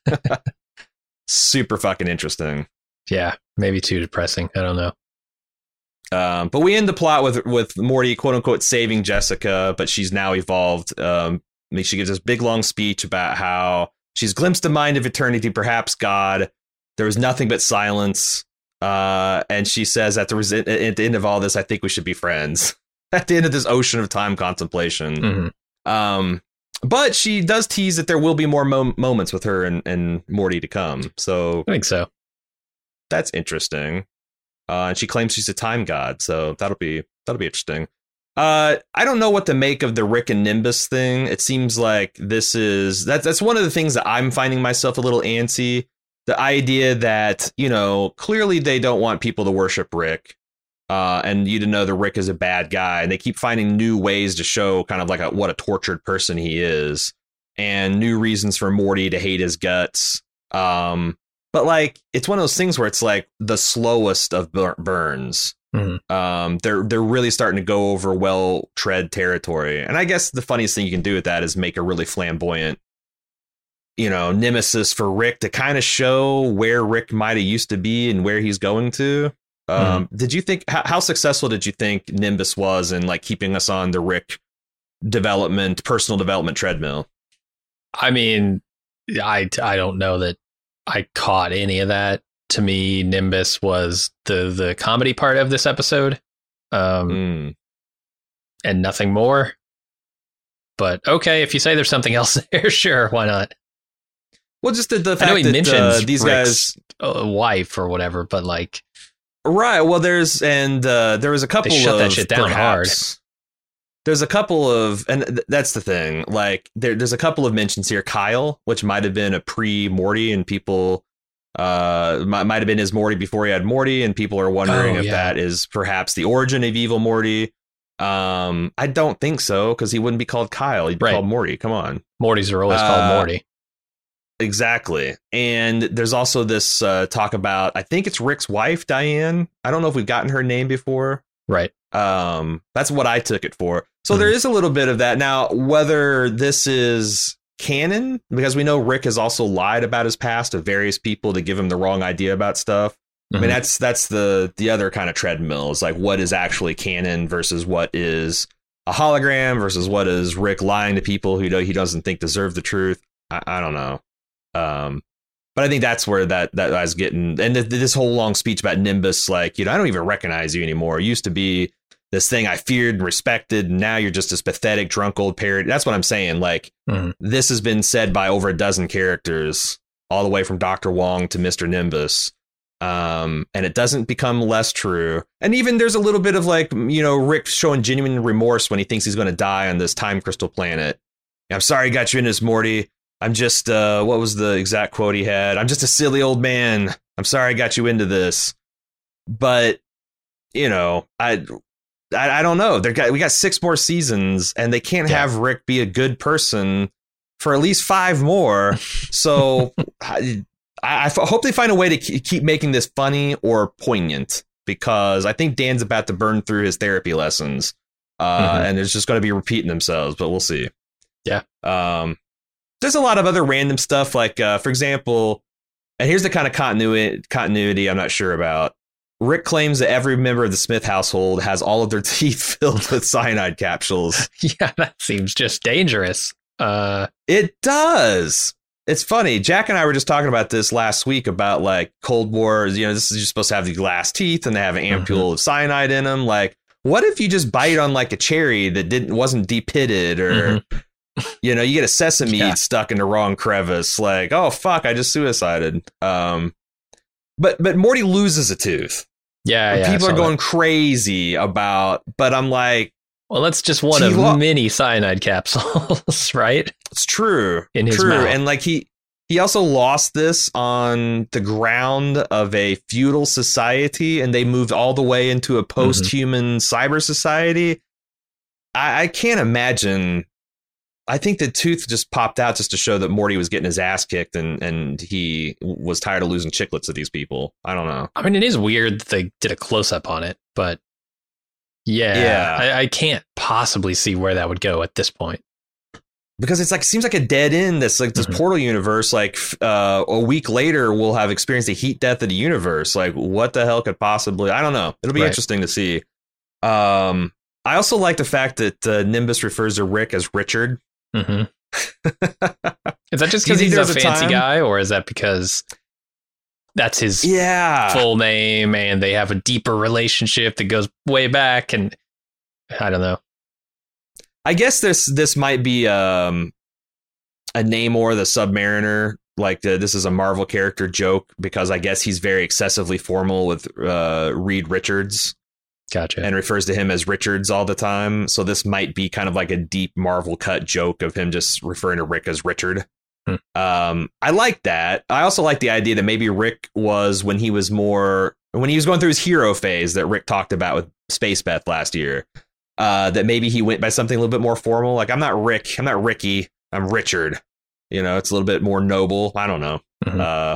super fucking interesting. Yeah, maybe too depressing. I don't know. Um, but we end the plot with with Morty, quote unquote, saving Jessica, but she's now evolved. Um, I mean, she gives this big, long speech about how she's glimpsed the mind of eternity, perhaps God. There was nothing but silence. Uh, and she says at the, res- at the end of all this, I think we should be friends at the end of this ocean of time contemplation. Mm-hmm. Um, but she does tease that there will be more mo- moments with her and, and Morty to come. So I think so. That's interesting. Uh, and she claims she's a time god, so that'll be that'll be interesting. Uh, I don't know what to make of the Rick and Nimbus thing. It seems like this is that's that's one of the things that I'm finding myself a little antsy. The idea that, you know, clearly they don't want people to worship Rick, uh, and you to know that Rick is a bad guy, and they keep finding new ways to show kind of like a, what a tortured person he is, and new reasons for Morty to hate his guts. Um, But like, it's one of those things where it's like the slowest of burns. Mm-hmm. Um, they're they're really starting to go over well tread territory. And I guess the funniest thing you can do with that is make a really flamboyant, you know, nemesis for Rick to kind of show where Rick might have used to be and where he's going to. Um, mm-hmm. Did you think how, how successful did you think Nimbus was in like keeping us on the Rick development, personal development treadmill? I mean, I I don't know that I caught any of that. To me, Nimbus was the the comedy part of this episode, um, mm. and nothing more. But okay, if you say there's something else there, sure, why not? Well, just the, the fact I know he that mentions uh, these Rick's guys, uh, wife or whatever, but like, right? Well, there's and uh, there was a couple they shut of that shit down perhaps, hard. There's a couple of, and th- that's the thing. Like, there, there's a couple of mentions here. Kyle, which might have been a pre-Morty, and people uh might, might have been his Morty before he had Morty, and people are wondering oh, if yeah. that is perhaps the origin of evil Morty. Um, I don't think so, because he wouldn't be called Kyle. He'd be right. called Morty. Come on. Mortys are always uh, called Morty. Exactly. And there's also this uh, talk about, I think it's Rick's wife, Diane. I don't know if we've gotten her name before. Right. Um, that's what I took it for. So mm-hmm. there is a little bit of that. Now, whether this is canon, because we know Rick has also lied about his past to various people to give him the wrong idea about stuff. Mm-hmm. I mean, that's that's the the other kind of treadmill is like what is actually canon versus what is a hologram versus what is Rick lying to people who he doesn't think deserve the truth. I, I don't know. Um, But I think that's where that that I was getting. And th- this whole long speech about Nimbus, like, you know, I don't even recognize you anymore. It used to be this thing I feared and respected. And now you're just this pathetic, drunk old parrot. That's what I'm saying. Like, mm-hmm. this has been said by over a dozen characters, all the way from Doctor Wong to Mister Nimbus. Um, and it doesn't become less true. And even there's a little bit of like, you know, Rick showing genuine remorse when he thinks he's going to die on this time crystal planet. I'm sorry I got you in this, Morty. I'm just, uh, what was the exact quote he had? I'm just a silly old man. I'm sorry I got you into this. But, you know, I I, I don't know. They got we got six more seasons, and they can't yeah. have Rick be a good person for at least five more. So I, I f- hope they find a way to keep making this funny or poignant, because I think Dan's about to burn through his therapy lessons, uh, mm-hmm. and it's just going to be repeating themselves. But we'll see. Yeah. Um, there's a lot of other random stuff, like, uh, for example, and here's the kind of continuity continuity I'm not sure about. Rick claims that every member of the Smith household has all of their teeth filled with cyanide capsules. Yeah, that seems just dangerous. Uh, it does. It's funny. Jack and I were just talking about this last week about like Cold War. You know, this is you're supposed to have the glass teeth and they have an ampule mm-hmm. of cyanide in them. Like, what if you just bite on like a cherry that didn't wasn't de-pitted, or mm-hmm. you know, you get a sesame yeah. stuck in the wrong crevice? Like, oh fuck, I just suicided. Um, but but Morty loses a tooth. Yeah, yeah, people are going that. crazy about, but I'm like, well, that's just one of lo- many cyanide capsules, right? It's true. In his true. mouth. And like he he also lost this on the ground of a feudal society, and they moved all the way into a post-human mm-hmm. cyber society. I, I can't imagine. I think the tooth just popped out just to show that Morty was getting his ass kicked, and, and he was tired of losing chiclets to these people. I don't know. I mean, it is weird that they did a close up on it, but yeah, yeah. I, I can't possibly see where that would go at this point. Because it's like, seems like a dead end. This like this mm-hmm. portal universe, like uh, a week later, we'll have experienced the heat death of the universe. Like, what the hell could possibly, I don't know. It'll be right. interesting to see. Um, I also like the fact that uh, Nimbus refers to Rick as Richard. Mm-hmm. Is that just because he's a fancy a guy, or is that because that's his yeah. full name and they have a deeper relationship that goes way back? And I don't know. I guess this this might be um, a Namor the Submariner. Like the, this is a Marvel character joke, because I guess he's very excessively formal with uh, Reed Richards. Gotcha. And refers to him as Richards all the time. So this might be kind of like a deep Marvel cut joke of him just referring to Rick as Richard. Hmm. Um, I like that. I also like the idea that maybe Rick was, when he was more, when he was going through his hero phase that Rick talked about with Space Beth last year, uh, that maybe he went by something a little bit more formal. Like, I'm not Rick. I'm not Ricky. I'm Richard. You know, it's a little bit more noble. I don't know. Mm-hmm. Uh,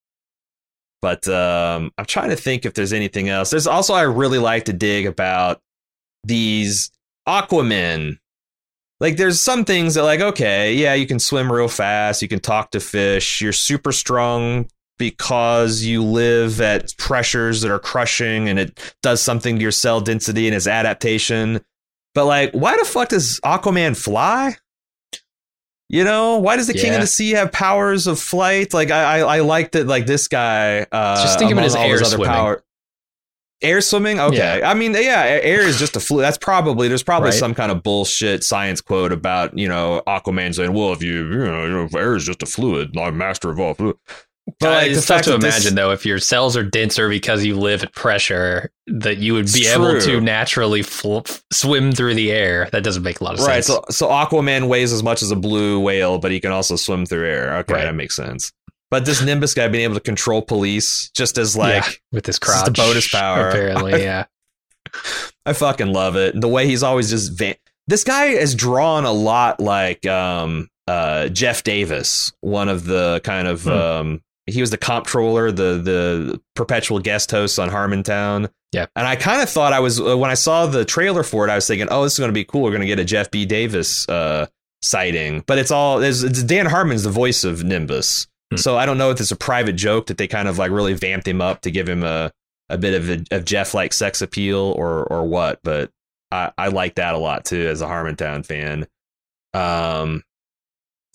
But um, I'm trying to think if there's anything else. There's also, I really like to dig about these Aquamen. Like, there's some things that, like, okay, yeah, you can swim real fast. You can talk to fish. You're super strong because you live at pressures that are crushing, and it does something to your cell density and its adaptation. But, like, why the fuck does Aquaman fly? You know, why does the yeah. King of the Sea have powers of flight? Like, I, I, I like that. Like, this guy. Uh, Just think of it as air swimming. Power, air swimming. Okay, yeah. I mean, yeah, air is just a fluid. That's probably there's probably right. some kind of bullshit science quote about, you know, Aquaman saying, "Well, if you, you know, air is just a fluid. I'm master of all fluid." But like, it's tough to imagine, this, though, if your cells are denser because you live at pressure, that you would be able to naturally fl- swim through the air. That doesn't make a lot of right, sense. Right. So, so Aquaman weighs as much as a blue whale, but he can also swim through air. Okay, right. That makes sense. But this Nimbus guy being able to control police just as like yeah, with his crotch, the bonus power. Apparently, yeah. I fucking love it. The way he's always just van- this guy is drawn a lot like um, uh, Jeff Davis, one of the kind of. Hmm. Um, He was the comptroller, the the perpetual guest host on Harmontown. Yeah. And I kind of thought I was, when I saw the trailer for it, I was thinking, oh, this is going to be cool. We're going to get a Jeff B. Davis uh, sighting. But it's all, it's, it's Dan Harmon's the voice of Nimbus. Hmm. So I don't know if it's a private joke that they kind of like really vamped him up to give him a, a bit of, a, of Jeff-like sex appeal or or what. But I, I like that a lot, too, as a Harmontown fan. Um.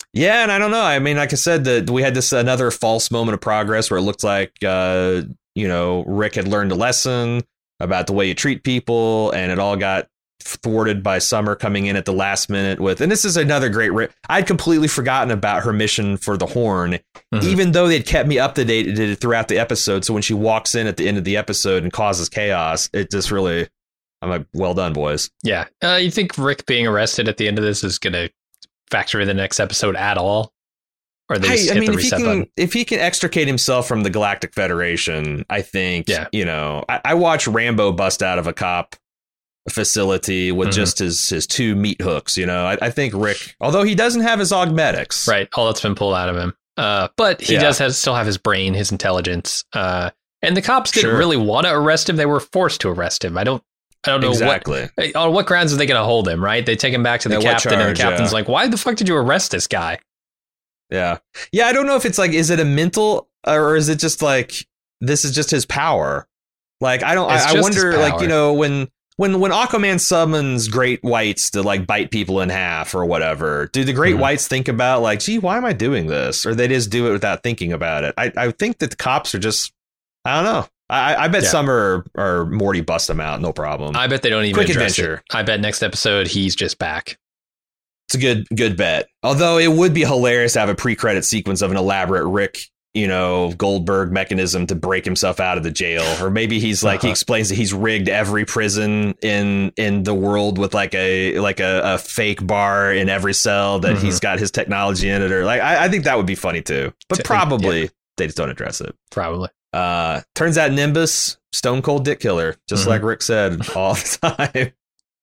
Yeah, and I don't know. I mean, like I said, that we had this another false moment of progress where it looked like, uh, you know, Rick had learned a lesson about the way you treat people, and it all got thwarted by Summer coming in at the last minute with, and this is another great Rick. I'd completely forgotten about her mission for the horn, mm-hmm. even though they'd kept me up to date throughout the episode. So when she walks in at the end of the episode and causes chaos, it just really, I'm like, well done, boys. Yeah. Uh, you think Rick being arrested at the end of this is going to factor in the next episode at all? Or they just hey, hit I mean, the if he, reset can, button? if he can extricate himself from the Galactic Federation, I think, yeah. you know, I, I watched Rambo bust out of a cop facility with mm-hmm. just his, his two meat hooks, you know. I, I think Rick, although he doesn't have his augmetics. Right, all that's been pulled out of him. Uh, but he yeah. does have, still have his brain, his intelligence. Uh, and the cops didn't sure. really want to arrest him. They were forced to arrest him. I don't I don't know exactly. what, on what grounds are they going to hold him, right? They take him back to the yeah, captain, charge, and the captain's yeah. like, why the fuck did you arrest this guy? Yeah. Yeah, I don't know if it's like, is it a mental, or is it just like, this is just his power? Like, I don't, I, I wonder, like, you know, when, when, when Aquaman summons great whites to like bite people in half or whatever, do the great mm-hmm. whites think about like, gee, why am I doing this? Or they just do it without thinking about it? I, I think that the cops are just, I don't know. I, I bet yeah. Summer or, or Morty bust him out, no problem. I bet they don't even Quick address adventure. it. I bet next episode he's just back. It's a good good bet. Although it would be hilarious to have a pre-credit sequence of an elaborate Rick, you know, Goldberg mechanism to break himself out of the jail. Or maybe he's like, uh-huh. he explains that he's rigged every prison in in the world with like a like a, a fake bar in every cell that mm-hmm. he's got his technology in it. Or like, I, I think that would be funny too. But probably yeah. they just don't address it. Probably. Uh, turns out Nimbus, stone cold dick killer, just mm-hmm. like Rick said all the time.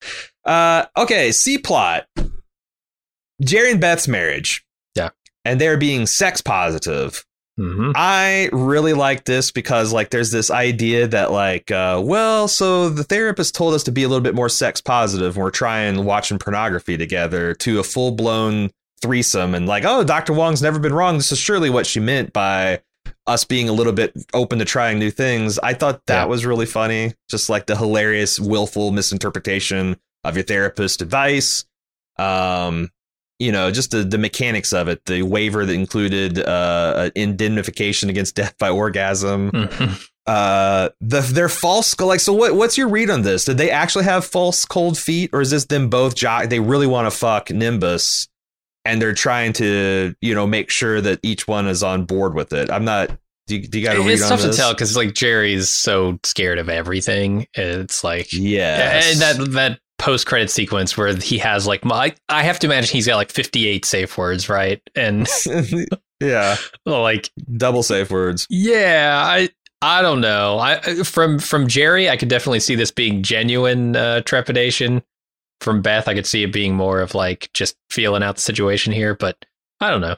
Uh, okay, C plot. Jerry and Beth's marriage. Yeah. And they're being sex positive. Mm-hmm. I really like this because like there's this idea that like, uh, well, so the therapist told us to be a little bit more sex positive when we're trying watching pornography together, to a full blown threesome. And like, oh, Doctor Wong's never been wrong. This is surely what she meant by us being a little bit open to trying new things. I thought that yeah. was really funny. Just like the hilarious, willful misinterpretation of your therapist's advice. Um, you know, just the, the mechanics of it, the waiver that included uh, indemnification against death by orgasm, mm-hmm. uh, the, their false, like, so what, what's your read on this? Did they actually have false cold feet, or is this them both, jo- they really want to fuck Nimbus and they're trying to, you know, make sure that each one is on board with it? I'm not, do you, do you got to read on this? It's tough to tell because like Jerry's so scared of everything. It's like, yeah, and that, that, post-credit sequence where he has like my I have to imagine he's got like fifty-eight safe words, right? And yeah, like double safe words. Yeah, I I don't know. I from from Jerry, I could definitely see this being genuine uh, trepidation. From Beth, I could see it being more of like just feeling out the situation here, but I don't know.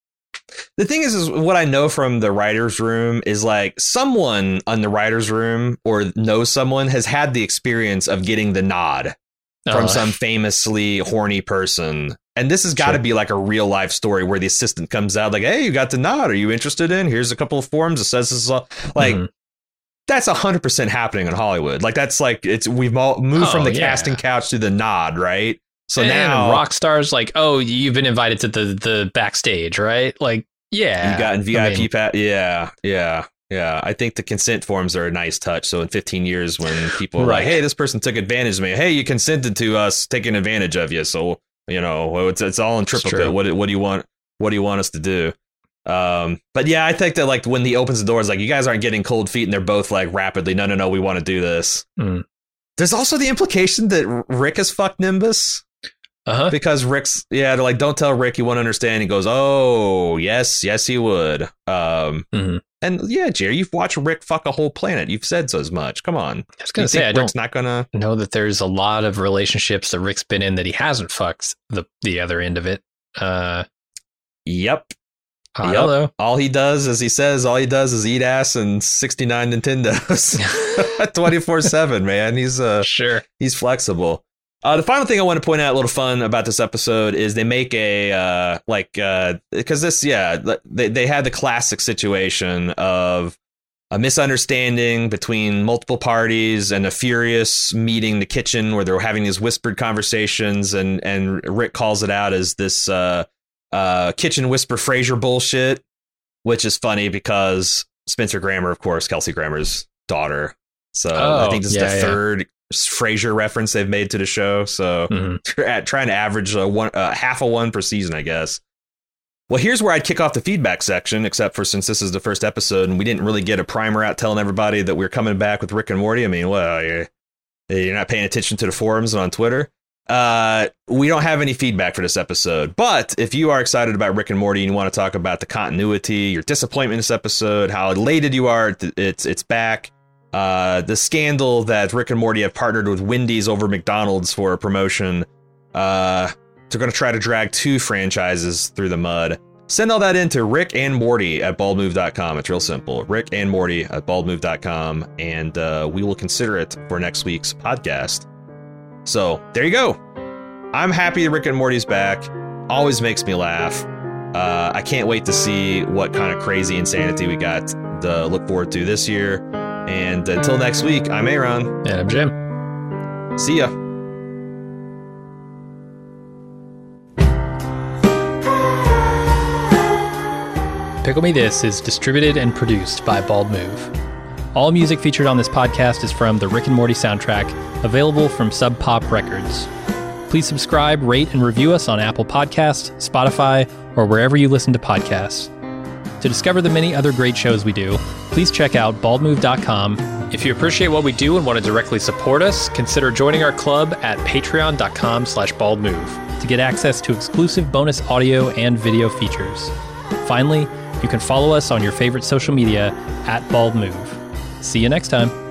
The thing is, is what I know from the writer's room is like someone in the writer's room or knows someone has had the experience of getting the nod from uh, some famously horny person. And this has got to sure. be like a real life story where the assistant comes out like, hey, you got the nod. Are you interested in? Here's a couple of forms that says this is all like mm-hmm. that's a hundred percent happening in Hollywood. Like that's like it's we've all moved oh, from the yeah. casting couch to the nod. Right. So and now rock stars like, oh, you've been invited to the, the backstage. Right. Like, yeah, you got in V I P. I mean, pat. Yeah. Yeah. Yeah, I think the consent forms are a nice touch. So in fifteen years, when people are right. like, hey, this person took advantage of me. Hey, you consented to us taking advantage of you. So, you know, it's it's all in triplicate. What what do you want? What do you want us to do? Um, but yeah, I think that like when he opens the doors, like you guys aren't getting cold feet and they're both like rapidly, no, no, no, we want to do this. Mm. There's also the implication that Rick has fucked Nimbus. Uh-huh. Because Rick's, yeah, they're like, don't tell Rick, he won't understand. He goes, oh, yes, yes, he would. Um, mm-hmm. And yeah, Jerry, you've watched Rick fuck a whole planet. You've said so as much. Come on. I was going to say, I Rick's don't not gonna know that there's a lot of relationships that Rick's been in that he hasn't fucked the, the other end of it. Uh, yep. I yep. don't know. All he does, as he says, all he does is eat ass and sixty-nine Nintendos twenty-four seven, man. He's uh, sure. He's flexible. Uh, the final thing I want to point out, a little fun about this episode, is they make a uh, like uh, because this, yeah, they they had the classic situation of a misunderstanding between multiple parties and a furious meeting in the kitchen where they're having these whispered conversations, and and Rick calls it out as this uh, uh, kitchen whisper Frasier bullshit, which is funny because Spencer Grammer, of course, Kelsey Grammer's daughter. So Oh, I think this is yeah, the yeah. third Frasier reference they've made to the show. So Mhm. at trying to average a one, uh, half a one per season, I guess. Well, here's where I'd kick off the feedback section, except for since this is the first episode and we didn't really get a primer out telling everybody that we're coming back with Rick and Morty. I mean, well, you're, you're not paying attention to the forums and on Twitter. Uh, we don't have any feedback for this episode, but if you are excited about Rick and Morty and you want to talk about the continuity, your disappointment in this episode, how elated you are, it's it's back. Uh, the scandal that Rick and Morty have partnered with Wendy's over McDonald's for a promotion. Uh, they're going to try to drag two franchises through the mud. Send all that in to Rick and Morty at bald move dot com. It's real simple. Rick and Morty at bald move dot com, and uh, we will consider it for next week's podcast. So there you go. I'm happy that Rick and Morty's back. Always makes me laugh. Uh, I can't wait to see what kind of crazy insanity we got to look forward to this year. And until next week, I'm Aaron. And I'm Jim. See ya. Pickle Me This is distributed and produced by Bald Move. All music featured on this podcast is from the Rick and Morty soundtrack, available from Sub Pop Records. Please subscribe, rate, and review us on Apple Podcasts, Spotify, or wherever you listen to podcasts. To discover the many other great shows we do, please check out bald move dot com. If you appreciate what we do and want to directly support us, consider joining our club at patreon dot com slash bald move to get access to exclusive bonus audio and video features. Finally, you can follow us on your favorite social media at Bald Move. See you next time.